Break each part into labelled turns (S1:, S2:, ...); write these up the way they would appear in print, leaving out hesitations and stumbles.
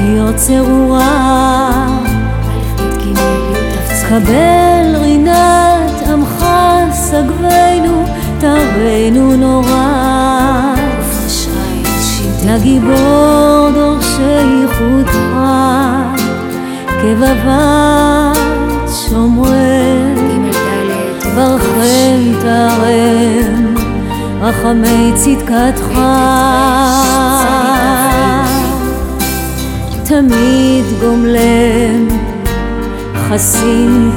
S1: תתיר צרורה, קבל רינת עמך סגבנו, תרנו נורא, לגיבור דורשי ייחודך, כבבת שומרן, ברכם תרם, רחמי צדקתך, תמיד גומלם, חסין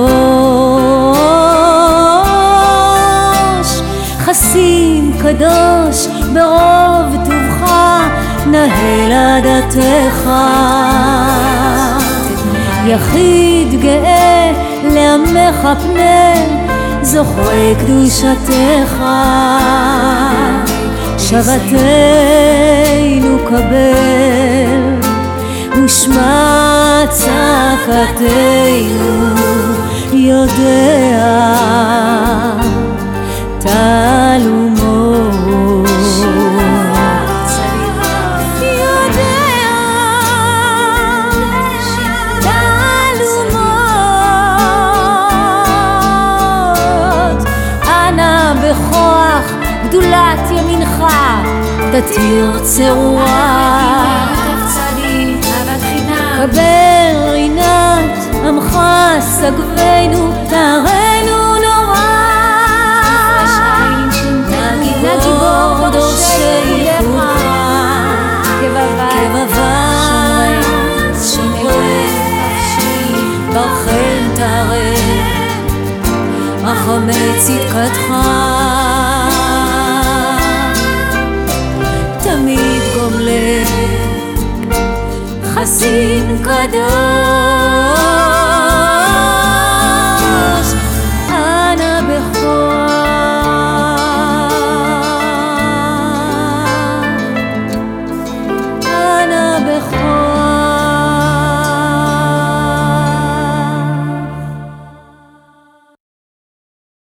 S1: קדוש, חסין קדוש, ברוב טובך, נהל עדתך, יחיד גאה לעמך פנה, זוכרי קדושתך, שבתנו קבל, ושמע צעקתנו, יודע תעלומו, בכוח גדולת ימינך תתיר צרורה, קבל רינת עמך סגבנו, תרנו נורא, לגיבור דורשי ייחודך, כבבת שומרן, ברכם תרם, רחמי צדקתך, תמיד גומלם, חסין קדוש.